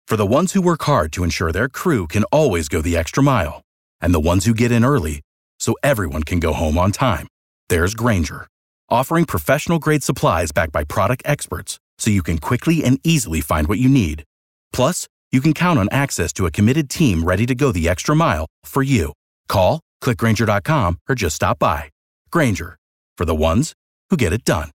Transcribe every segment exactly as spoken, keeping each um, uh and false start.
For the ones who work hard to ensure their crew can always go the extra mile, and the ones who get in early so everyone can go home on time, there's Grainger, offering professional-grade supplies backed by product experts so you can quickly and easily find what you need. Plus, you can count on access to a committed team ready to go the extra mile for you. Call, click Grainger dot com, or just stop by. Grainger, for the ones who get it done.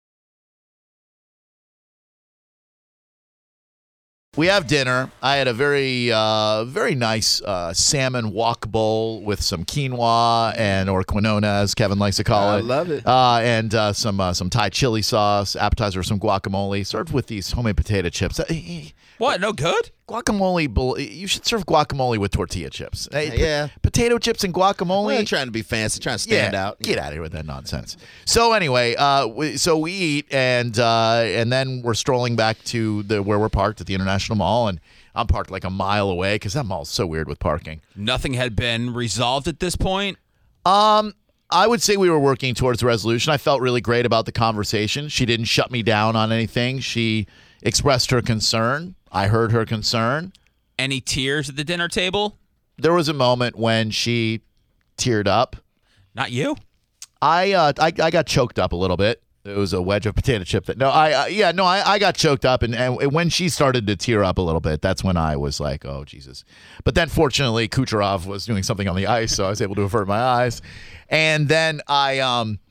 We have dinner. I had a very, uh, very nice uh, salmon wok bowl with some quinoa and or quinona, as Kevin likes to call I it. I love it. Uh, and uh, some uh, some Thai chili sauce, appetizer, some guacamole, served with these homemade potato chips. Uh, What? No good? Guacamole, you should serve guacamole with tortilla chips. Hey, Yeah. po- potato chips and guacamole. Well, trying to be fancy, trying to stand yeah, out. Get out of here with that nonsense. So anyway, uh, we, so we eat, and uh, and then we're strolling back to the where we're parked at the International Mall, and I'm parked like a mile away because that mall's so weird with parking. Nothing had been resolved at this point? Um, I would say we were working towards a resolution. I felt really great about the conversation. She didn't shut me down on anything. She expressed her concern. I heard her concern. Any tears at the dinner table? There was a moment when she teared up. Not you? I uh, I, I got choked up a little bit. It was a wedge of potato chip. That no, I uh, yeah no, I, I got choked up, and, and when she started to tear up a little bit, that's when I was like, oh Jesus. But then fortunately, Kucherov was doing something on the ice, so I was able to avert my eyes. And then I um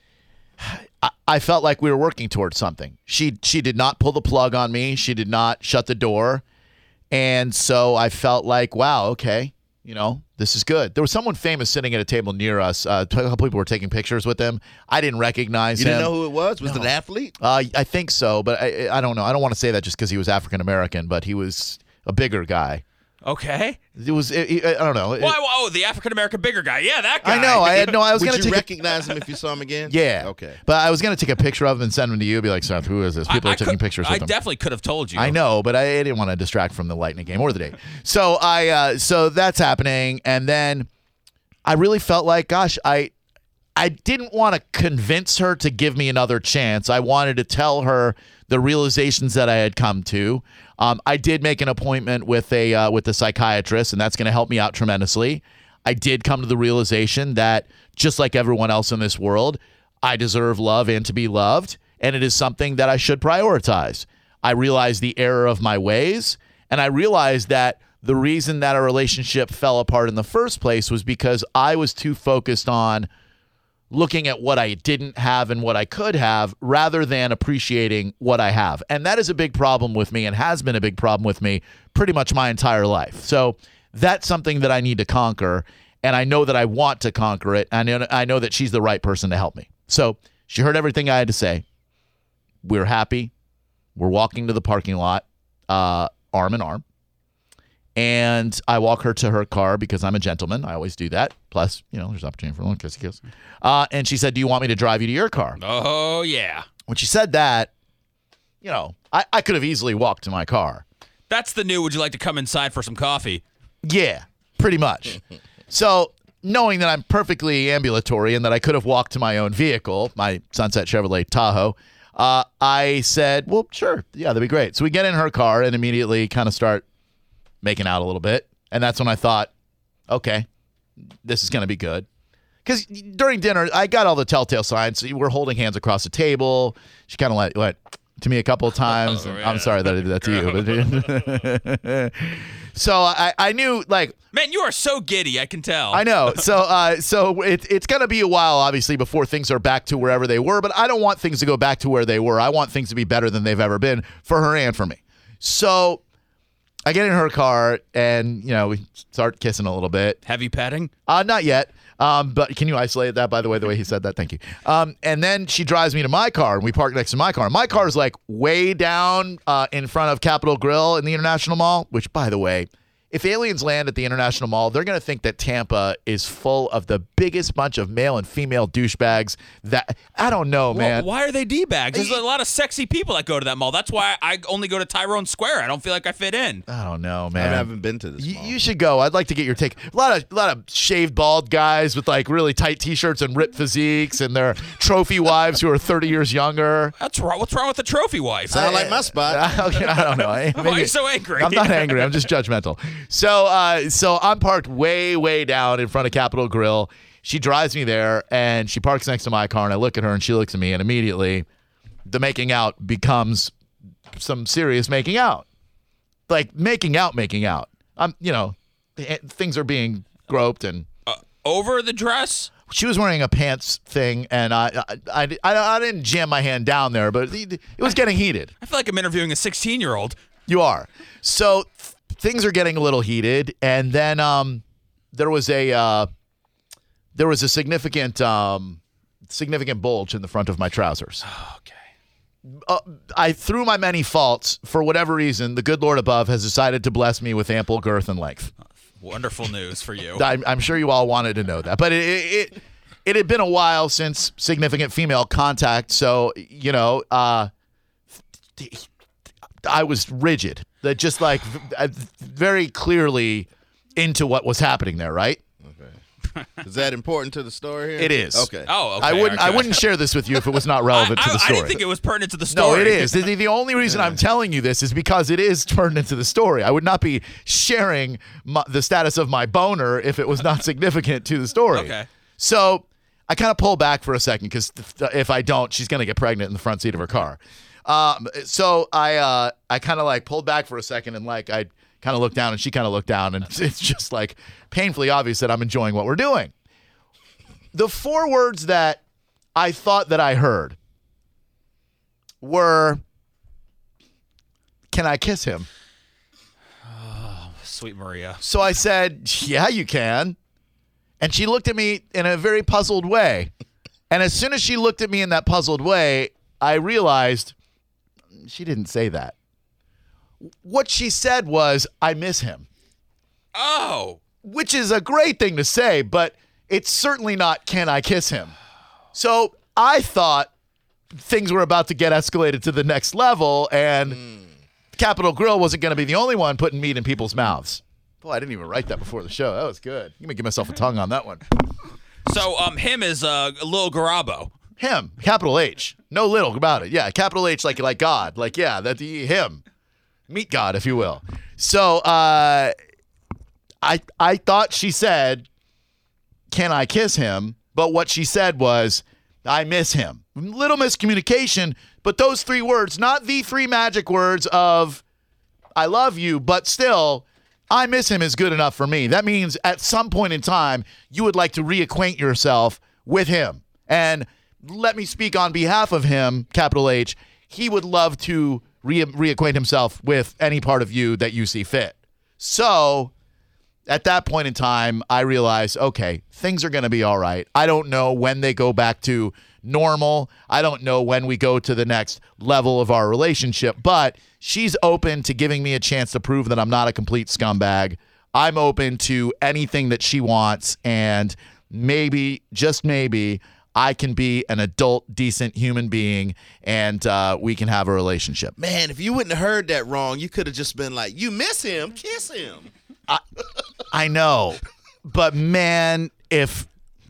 I, I felt like we were working towards something. She she did not pull the plug on me. She did not shut the door, and so I felt like, wow, okay. You know, this is good. There was someone famous sitting at a table near us. Uh, a couple people were taking pictures with him. I didn't recognize You him. didn't know who it was? Was No. it an athlete? Uh, I think so, but I, I don't know. I don't want to say that just because he was African American, but he was a bigger guy. Okay. It was. It, it- I don't know. It- Why? Oh, the African-American bigger guy. Yeah, that guy. I know. I had no. I was Would gonna you take. a- recognize him if you saw him again? yeah. Okay. But I was gonna take a picture of him and send him to you. Be like, Seth, who is this? People I, are I taking could- pictures I with him. definitely could have told you. I know, but I didn't want to distract from the Lightning game or the day. So I, uh, so that's happening, and then I really felt like, gosh, I, I didn't want to convince her to give me another chance. I wanted to tell her the realizations that I had come to. Um, I did make an appointment with a uh, with a psychiatrist, and that's going to help me out tremendously. I did come to the realization that just like everyone else in this world, I deserve love and to be loved, and it is something that I should prioritize. I realized the error of my ways, and I realized that the reason that our relationship fell apart in the first place was because I was too focused on looking at what I didn't have and what I could have rather than appreciating what I have. And that is a big problem with me and has been a big problem with me pretty much my entire life. So that's something that I need to conquer, and I know that I want to conquer it. And I know, I know that she's the right person to help me. So she heard everything I had to say. We're happy. We're walking to the parking lot, uh, arm in arm. And I walk her to her car because I'm a gentleman. I always do that. Plus, you know, there's opportunity for a little kissy kiss. Uh, and she said, do you want me to drive you to your car? Oh, yeah. When she said that, you know, I, I could have easily walked to my car. That's the new, would you like to come inside for some coffee? Yeah, pretty much. So knowing that I'm perfectly ambulatory and that I could have walked to my own vehicle, my Sunset Chevrolet Tahoe, uh, I said, well, sure. Yeah, that'd be great. So we get in her car and immediately kind of start making out a little bit. And that's when I thought, okay, this is going to be good. Because during dinner, I got all the telltale signs. We're holding hands across the table. She kind of went, went to me a couple of times. Oh, yeah. I'm sorry that I did that to you. But so I, I knew, like, Man, you are so giddy, I can tell. I know. So uh, so it, it's going to be a while, obviously, before things are back to wherever they were. But I don't want things to go back to where they were. I want things to be better than they've ever been for her and for me. So I get in her car and, you know, we start kissing a little bit. Heavy petting? Uh, not yet. Um, but can you isolate that, by the way, the way he said that? Thank you. Um, and then she drives me to my car, and we park next to my car. My car is like way down uh, in front of Capitol Grill in the International Mall, which, by the way, if aliens land at the International Mall, they're going to think that Tampa is full of the biggest bunch of male and female douchebags that, I don't know, man. Well, why are they D-bags? There's a lot of sexy people that go to that mall. That's why I only go to Tyrone Square. I don't feel like I fit in. I don't know, I man. haven't been to this You, mall. you should go. I'd like to get your take. A lot of a lot of shaved bald guys with like really tight T-shirts and ripped physiques, and their trophy wives who are thirty years younger. That's wrong. What's wrong with the trophy wife? Sound like my spot. Okay, I don't know. Why are you so angry? I'm not angry. I'm just judgmental. So, uh, so I'm parked way, way down in front of Capitol Grill. She drives me there, and she parks next to my car, and I look at her, and she looks at me, and immediately the making out becomes some serious making out. Like making out, making out. I'm, you know, things are being groped, and Uh, over the dress? she was wearing a pants thing, and I, I, I, I, I didn't jam my hand down there, but it was getting heated. I feel like I'm interviewing a sixteen-year-old. You are. So th- things are getting a little heated, and then um, there was a uh, there was a significant um, significant bulge in the front of my trousers. Okay. Uh, I, through my many faults, for whatever reason, the good Lord above has decided to bless me with ample girth and length. Wonderful news for you. I'm, I'm sure you all wanted to know that, but it, it it had been a while since significant female contact, so you know, uh, I was rigid. That just like very clearly into what was happening there, right? Okay. Is that important to the story here? It is. Okay. Oh, okay. I wouldn't. I okay. wouldn't share this with you if it was not relevant I, to the I- story. I didn't think it was pertinent to the No, story. it is. The, the only reason I'm telling you this is because it is turned into the story. I would not be sharing my, the status of my boner if it was not significant to the story. Okay. So I kind of pull back for a second because if I don't, she's going to get pregnant in the front seat of her car. Um, so I uh, I kind of like pulled back for a second and like I kind of looked down and she kind of looked down and it's just like painfully obvious that I'm enjoying what we're doing. The four words that I thought that I heard were, "Can I kiss him?" Sweet Maria. So I said, "Yeah, you can." And she looked at me in a very puzzled way. And as soon as she looked at me in that puzzled way, I realized she didn't say that. What she said was, "I miss him," Oh. which is a great thing to say, but it's certainly not, "Can I kiss him?" So I thought things were about to get escalated to the next level, and mm. Capitol Grill wasn't going to be the only one putting meat in people's mouths. Boy, I didn't even write that before the show. That was good. I'm going to give myself a tongue on that one. So um, him is uh, Lil Garabo. Him, capital H. No little about it. Yeah, capital H like like God. Like, yeah, that the him. Meet God, if you will. So uh, I I thought she said, "Can I kiss him?" But what she said was, "I miss him." Little miscommunication, but those three words, not the three magic words of "I love you," but still, "I miss him" is good enough for me. That means at some point in time, you would like to reacquaint yourself with him. And let me speak on behalf of him, capital H. He would love to re- reacquaint himself with any part of you that you see fit. So at that point in time, I realized, okay, things are going to be all right. I don't know when they go back to normal. I don't know when we go to the next level of our relationship, but she's open to giving me a chance to prove that I'm not a complete scumbag. I'm open to anything that she wants, and maybe, just maybe, I can be an adult, decent human being, and uh, we can have a relationship. Man, if you wouldn't have heard that wrong, you could have just been like, "You miss him, kiss him." I, I know, but man, if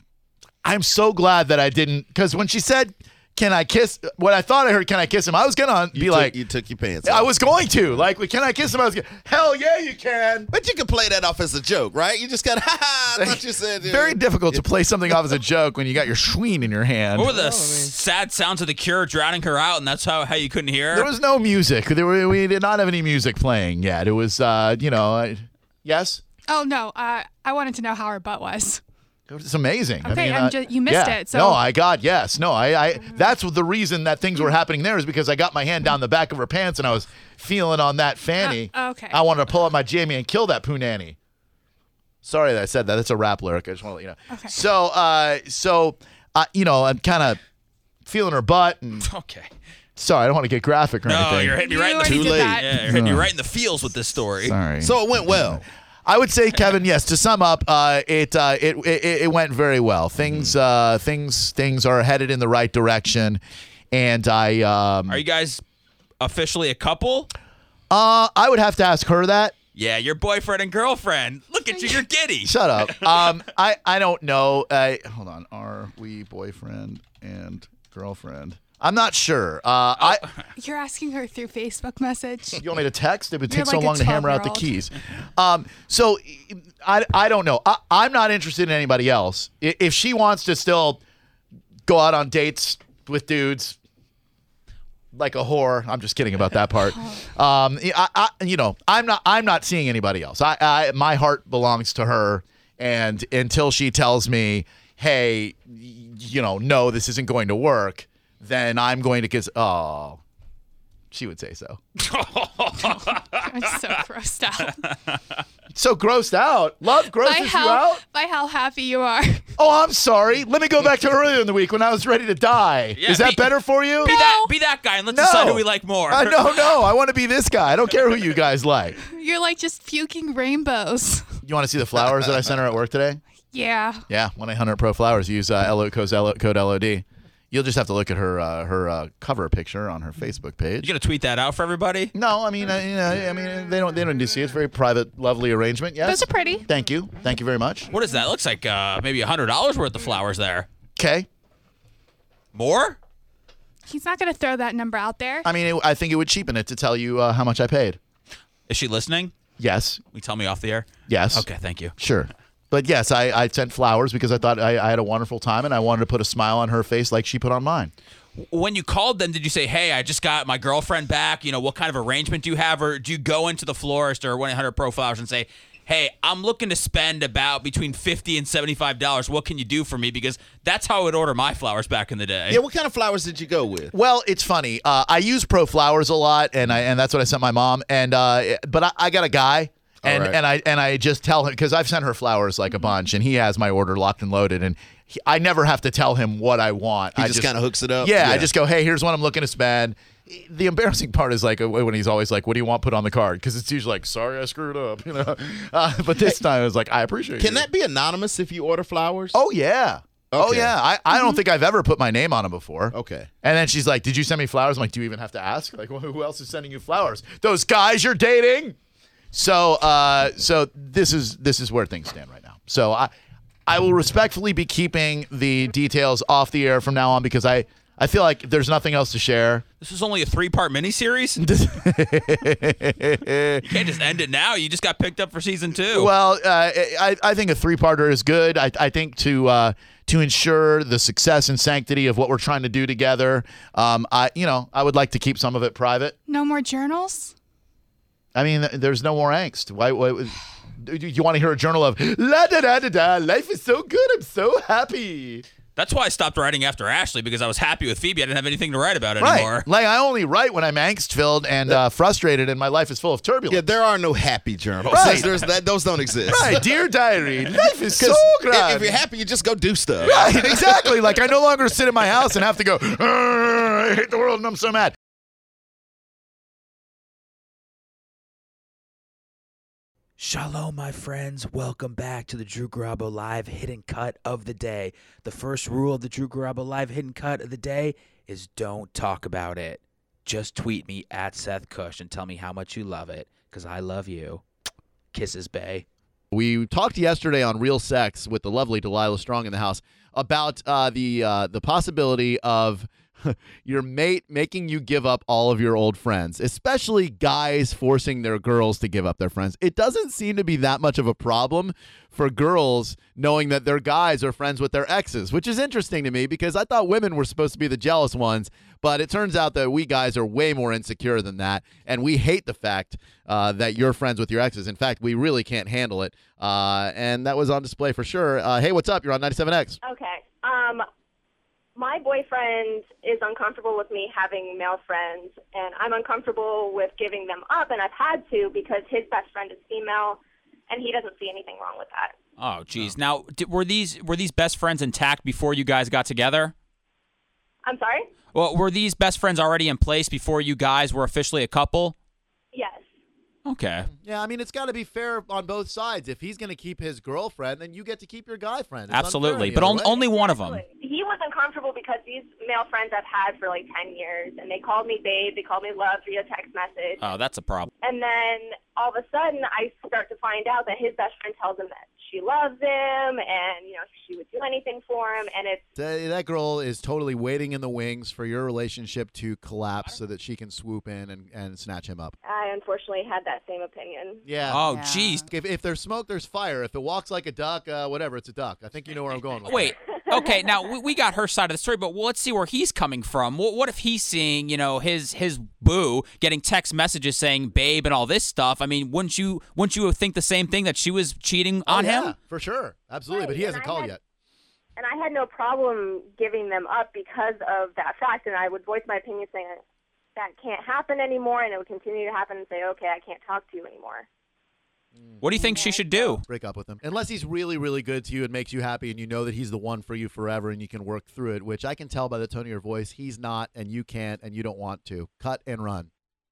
I'm so glad that I didn't, because when she said, "Can I kiss?" What I thought I heard, "Can I kiss him?" I was gonna be You took, like, you took your pants I off. was going to like, "Can I kiss him?" I was gonna, hell yeah, you can. But you can play that off as a joke, right? You just got, ha ha, I thought you said. Very difficult to play something off as a joke when you got your schween in your hand. What were the sad sounds of The Cure drowning her out, and that's how, how you couldn't hear her? There was no music. There were, we did not have any music playing yet. It was, uh, you know, I, yes. Oh no, uh, I wanted to know how her butt was. It's amazing. Okay, I mean, I'm uh, ju- you missed yeah. it, so- No, I got yes. No, I, I. That's the reason that things were happening there is because I got my hand down the back of her pants and I was feeling on that fanny. Uh, okay. I wanted to pull out my jammy and kill that poonanny. Sorry that I said that. That's a rap lyric. I just want to let you know. Okay. So, uh, so, uh, you know, I'm kind of feeling her butt and. Okay. Sorry, I don't want to get graphic or No, anything. you're hitting me You right in the already Too did late. that. Yeah, you're hitting me right in the feels with this story. Sorry. So it went well. I would say, Kevin, yes. To sum up, uh, it, uh, it it it went very well. Things uh, things things are headed in the right direction, and I. Um, Are you guys officially a couple? Uh, I would have to ask her that. Yeah, your boyfriend and girlfriend. Look at you, you're giddy. Shut up. Um, I I don't know. Uh, hold on. Are we boyfriend and girlfriend? I'm not sure. Uh, I. You're asking her through Facebook message. You want me to text? It would You're take so like a long to hammer out the twelve-year-old. keys. Um, so I, I don't know. I, I'm not interested in anybody else. I- If she wants to still go out on dates with dudes like a whore, I'm just kidding about that part. Um, I, I, you know, I'm not. I'm not seeing anybody else. I, I, my heart belongs to her, and until she tells me, hey, you know, no, this isn't going to work, then I'm going to kiss. Oh, she would say so. I'm so grossed out. So grossed out. Love grosses by you how out? by how happy you are. Oh, I'm sorry. Let me go back to earlier in the week when I was ready to die. Yeah, Is that be- better for you? Be that, be that guy, and let's No. decide who we like more. Uh, no, no. I want to be this guy. I don't care who you guys like. You're like just puking rainbows. You want to see the flowers that I sent her at work today? Yeah. Yeah, one eight hundred pro flowers. Use uh, L O, code, L O, code L O D. You'll just have to look at her uh, her uh, cover picture on her Facebook page. You gonna tweet that out for everybody? No, I mean, uh, you know, I mean, they don't they don't need to see it. It's a very private, lovely arrangement. Yes. Those are pretty. Thank you. Thank you very much. What is that? Looks like uh, maybe a hundred dollars worth of flowers there. Okay. More? He's not gonna throw that number out there. I mean, it, I think it would cheapen it to tell you uh, how much I paid. Is she listening? Yes. Will you tell me off the air? Yes. Okay, thank you. Sure. But yes, I, I sent flowers because I thought I, I had a wonderful time and I wanted to put a smile on her face like she put on mine. When you called them, did you say, hey, I just got my girlfriend back? You know, what kind of arrangement do you have? Or do you go into the florist or one eight hundred pro flowers and say, hey, I'm looking to spend about between fifty and seventy-five dollars. What can you do for me? Because that's how I would order my flowers back in the day. Yeah, what kind of flowers did you go with? Well, it's funny. Uh, I use Pro Flowers a lot, and I and that's what I sent my mom. And uh, but I, I got a guy, and, right. and I and I just tell him because I've sent her flowers like a bunch, and he has my order locked and loaded, and he, I never have to tell him what I want. He I just kinda hooks it up? Yeah, I Yeah. just go, hey, here's what I'm looking to spend. The embarrassing part is like when he's always like, "What do you want put on the card?" Because it's usually like, "Sorry, I screwed up," you know. Uh, but this time it was like, "I appreciate Can you." that be anonymous if you order flowers? Oh yeah. Oh Okay. yeah. I, I don't think I've ever put my name on them before. Okay. And then she's like, "Did you send me flowers?" I'm like, "Do you even have to ask? Like, well, who else is sending you flowers? Those guys you're dating?" So, uh, so this is this is where things stand right now. So I, I will respectfully be keeping the details off the air from now on because I, I feel like there's nothing else to share. This is only a three-part miniseries? You can't just end it now. You just got picked up for season two. Well, uh, I, I think a three-parter is good. I, I think to uh, to ensure the success and sanctity of what we're trying to do together, um, I you know I would like to keep some of it private. No more journals? I mean, there's no more angst. Why? why do you want to hear a journal of la da da da da? Life is so good. I'm so happy. That's why I stopped writing after Ashley, because I was happy with Phoebe. I didn't have anything to write about anymore. Right. Like I only write when I'm angst-filled and uh, frustrated, and my life is full of turbulence. Yeah, there are no happy journals. Right. There's that, those don't exist. Right, dear diary, life is so 'Cause good. if, if you're happy, you just go do stuff. Right, exactly. Like I no longer sit in my house and have to go, "Arr, I hate the world and I'm so mad. Shalom, my friends. Welcome back to the Drew Garabo Live Hidden Cut of the Day. The first rule of the Drew Garabo Live Hidden Cut of the Day is don't talk about it. Just tweet me at Seth Cush and tell me how much you love it, because I love you. Kisses, bae. We talked yesterday on Real Sex with the lovely Delilah Strong in the house about uh, the uh, the possibility of your mate making you give up all of your old friends, especially guys forcing their girls to give up their friends. It doesn't seem to be that much of a problem for girls knowing that their guys are friends with their exes, which is interesting to me because I thought women were supposed to be the jealous ones, but it turns out that we guys are way more insecure than that, and we hate the fact uh, that you're friends with your exes. In fact, we really can't handle it, uh, and that was on display for sure. Uh, hey, what's up? You're on ninety-seven X. Okay. Um, my boyfriend is uncomfortable with me having male friends, and I'm uncomfortable with giving them up, and I've had to because his best friend is female, and he doesn't see anything wrong with that. Oh, geez. Now, did, were these were these best friends intact before you guys got together? I'm sorry? Well, were these best friends already in place before you guys were officially a couple? Yes. Okay. Yeah, I mean, it's got to be fair on both sides. If he's going to keep his girlfriend, then you get to keep your guy friend. It's Absolutely. unfair But the on, other way. only one of them. He was uncomfortable because these male friends I've had for like ten years, and they called me babe, they called me love via text message. Oh, that's a problem. And then all of a sudden, I start to find out that his best friend tells him that she loves him, and you know she would do anything for him, and it's That that girl is totally waiting in the wings for your relationship to collapse so that she can swoop in and, and snatch him up. I unfortunately had that same opinion. Yeah. Oh, Yeah. jeez. If, if there's smoke, there's fire. If it walks like a duck, uh, whatever, it's a duck. I think you know where I'm going with Wait. Okay, now we, we got her side of the story, but let's see where he's coming from. What, what if he's seeing, you know, his his boo getting text messages saying "babe" and all this stuff? I mean, wouldn't you wouldn't you think the same thing, that she was cheating that. on Oh, yeah, him? for sure. Absolutely. Right, But he hasn't and I called had- yet. And I had no problem giving them up because of that fact, and I would voice my opinion saying that can't happen anymore, and it would continue to happen and say, okay, I can't talk to you anymore. What do you think she should do? Break up with him. Unless he's really, really good to you and makes you happy and you know that he's the one for you forever and you can work through it, which I can tell by the tone of your voice, he's not and you can't and you don't want to. Cut and run.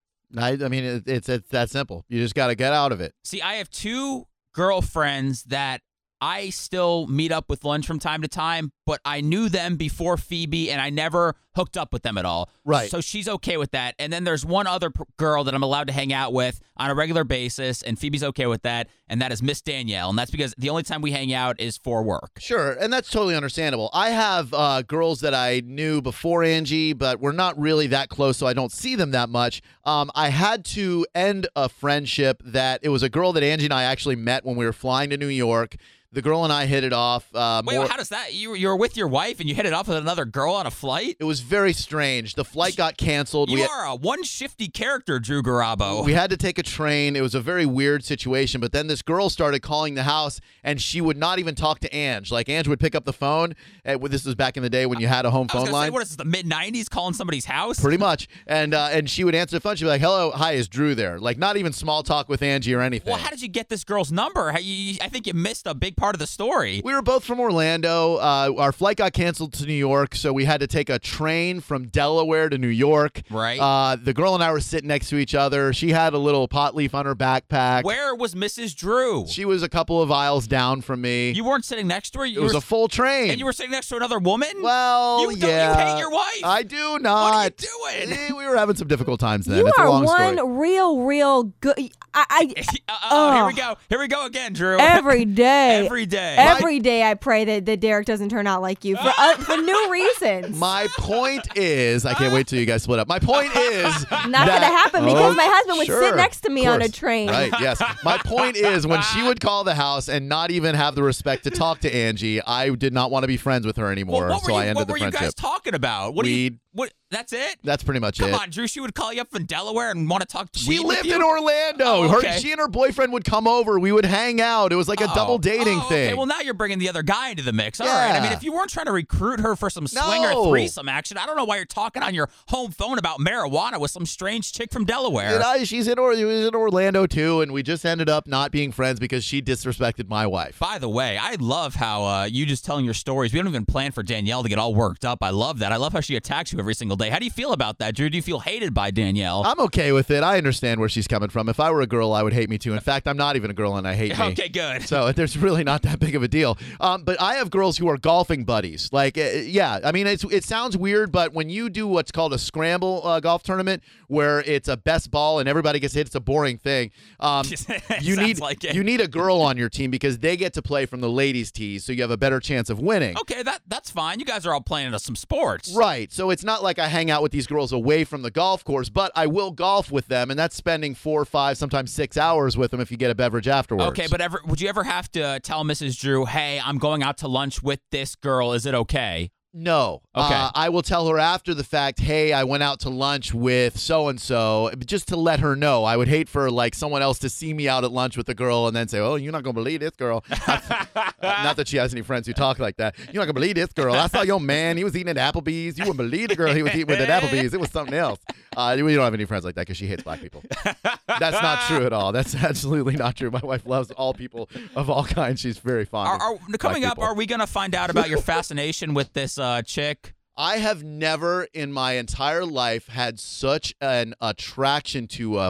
I, I mean, it, it's, it's that simple. You just got to get out of it. See, I have two girlfriends that I still meet up with lunch from time to time, but I knew them before Phoebe, and I never hooked up with them at all. Right. So she's okay with that. And then there's one other p- girl that I'm allowed to hang out with on a regular basis, and Phoebe's okay with that, and that is Miss Danielle. And that's because the only time we hang out is for work. Sure, and that's totally understandable. I have uh, girls that I knew before Angie, but we're not really that close, so I don't see them that much. Um, I had to end a friendship that it was a girl that Angie and I actually met when we were flying to New York. The girl and I hit it off. Uh, Wait, more- how does that? You, you were with your wife and you hit it off with another girl on a flight? It was very strange. The flight got canceled. You we had, are a one shifty character, Drew Garabo. we had to take a train. It was a very weird situation. But then this girl started calling the house, and she would not even talk to Ange. Like, Ange would pick up the phone. And this was back in the day when you had a home I was phone gonna line. say, what is this, the mid nineties, calling somebody's house? Pretty much. And uh, and she would answer the phone. She'd be like, hello, hi, is Drew there? Like, not even small talk with Angie or anything. Well, how did you get this girl's number? How you, I think you missed a big part of the story. We were both from Orlando. Uh, our flight got canceled to New York, so we had to take a train from Delaware to New York. Right. Uh, the girl and I were sitting next to each other. She had a little pot leaf on her backpack. Where was Missus Drew? She was a couple of aisles down from me. You weren't sitting next to her? You it was were, a full train. and you were sitting next to another woman? well, You don't- you yeah. hate your wife? I do not. What are you doing? Eh, we were having some difficult times then. You it's a are long one story. real, real good. I, I Uh, oh, here we Ugh. go. Here we go again, Drew. every day, Every day. every day, I pray that, that Derek doesn't turn out like you for uh, for new reasons. My point is, I can't wait till you guys split up. My point is, Not that, gonna happen because Oh, my husband would sure, sit next to me of on a course. train. Right, yes. My point is, when she would call the house and not even have the respect to talk to Angie, I did not want to be friends with her Well, anymore, what were, so you, I ended what the were you friendship. guys talking about? What do you? Weed. What? That's it? That's pretty much Come it. on, Drew. She would call you up from Delaware and want to talk to She weed with lived you? in Orlando. Oh, Her, okay. she and her boyfriend would come over. We would hang out. It was like a Oh. double dating oh, thing. Okay, well now you're bringing the other guy into the mix. All right. I mean, Yeah. if you weren't trying to recruit her for some swinger No. threesome action, I don't know why you're talking on your home phone about marijuana with some strange chick from Delaware. And I, she's in, or, she was in Orlando too, and we just ended up not being friends because she disrespected my wife. By the way, I love how uh, you just telling your stories. We don't even plan for Danielle to get all worked up. I love that. I love how she attacks you every single day. How do you feel about that, Drew? Do you feel hated by Danielle? I'm okay with it. I understand where she's coming from. If I were a girl, I would hate me too. In fact, I'm not even a girl, and I hate me. Okay, good. So there's really not that big of a deal. Um, but I have girls who are golfing buddies. Like, uh, yeah, I mean, it's, it sounds weird, but when you do what's called a scramble uh, golf tournament, where it's a best ball and everybody gets hit, it's a boring thing. Um, you Sounds need like it. you need a girl on your team because they get to play from the ladies' tees, so you have a better chance of winning. Okay, that that's fine. You guys are all playing some sports. Right. So it's not like I hang out with these girls away from the golf course, but I will golf with them, and that's spending four, five, sometimes six hours with them if you get a beverage afterwards. Okay, but ever would you ever have to tell Missus Drew, hey, I'm going out to lunch with this girl. Is it okay? No. Okay. Uh, I will tell her after the fact, hey, I went out to lunch with so-and-so, just to let her know. I would hate for, like, someone else to see me out at lunch with a girl and then say, oh, you're not going to believe this girl. uh, not that she has any friends who talk like that. You're not going to believe this girl. I saw your man. He was eating at Applebee's. You wouldn't believe the girl he was eating with at Applebee's. It was something else. Uh, we don't have any friends like that because she hates black people. That's not true at all. That's absolutely not true. My wife loves all people of all kinds. She's very fond Are, of are black coming up? people. Are we gonna find out about your fascination with this uh, chick? I have never in my entire life had such an attraction to a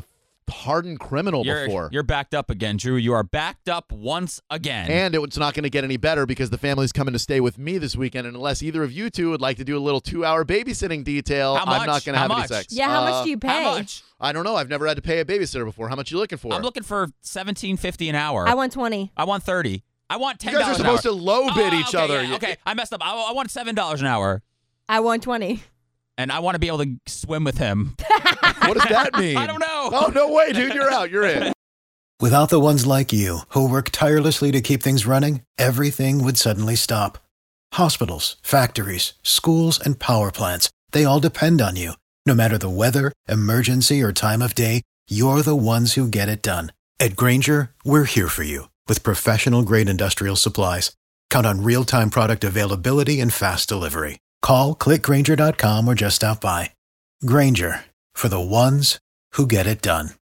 hardened criminal You're, before. you're backed up again, Drew. You are backed up once again. And it's not going to get any better because the family's coming to stay with me this weekend. And unless either of you two would like to do a little two-hour babysitting detail, How much? I'm not going to How have any much? sex. Yeah, how Uh, much do you pay? How much? I don't know. I've never had to pay a babysitter before. How much are you looking for? I'm looking for seventeen fifty an hour. I want twenty. I want thirty. I want ten you dollars. guys are supposed an to low hour. bid Oh, each okay, other. yeah, okay, I messed up. I, I want seven dollars an hour, I want twenty. and I want to be able to swim with him. What does that mean? I don't know. Oh, no way, dude. You're out. You're in. Without the ones like you, who work tirelessly to keep things running, everything would suddenly stop. Hospitals, factories, schools, and power plants, they all depend on you. No matter the weather, emergency, or time of day, you're the ones who get it done. At Grainger, we're here for you with professional-grade industrial supplies. Count on real-time product availability and fast delivery. Call, click Grainger dot com, or just stop by. Grainger, for the ones who get it done.